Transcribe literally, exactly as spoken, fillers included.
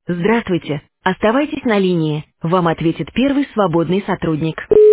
Здравствуйте. Оставайтесь на линии. Вам ответит первый свободный сотрудник.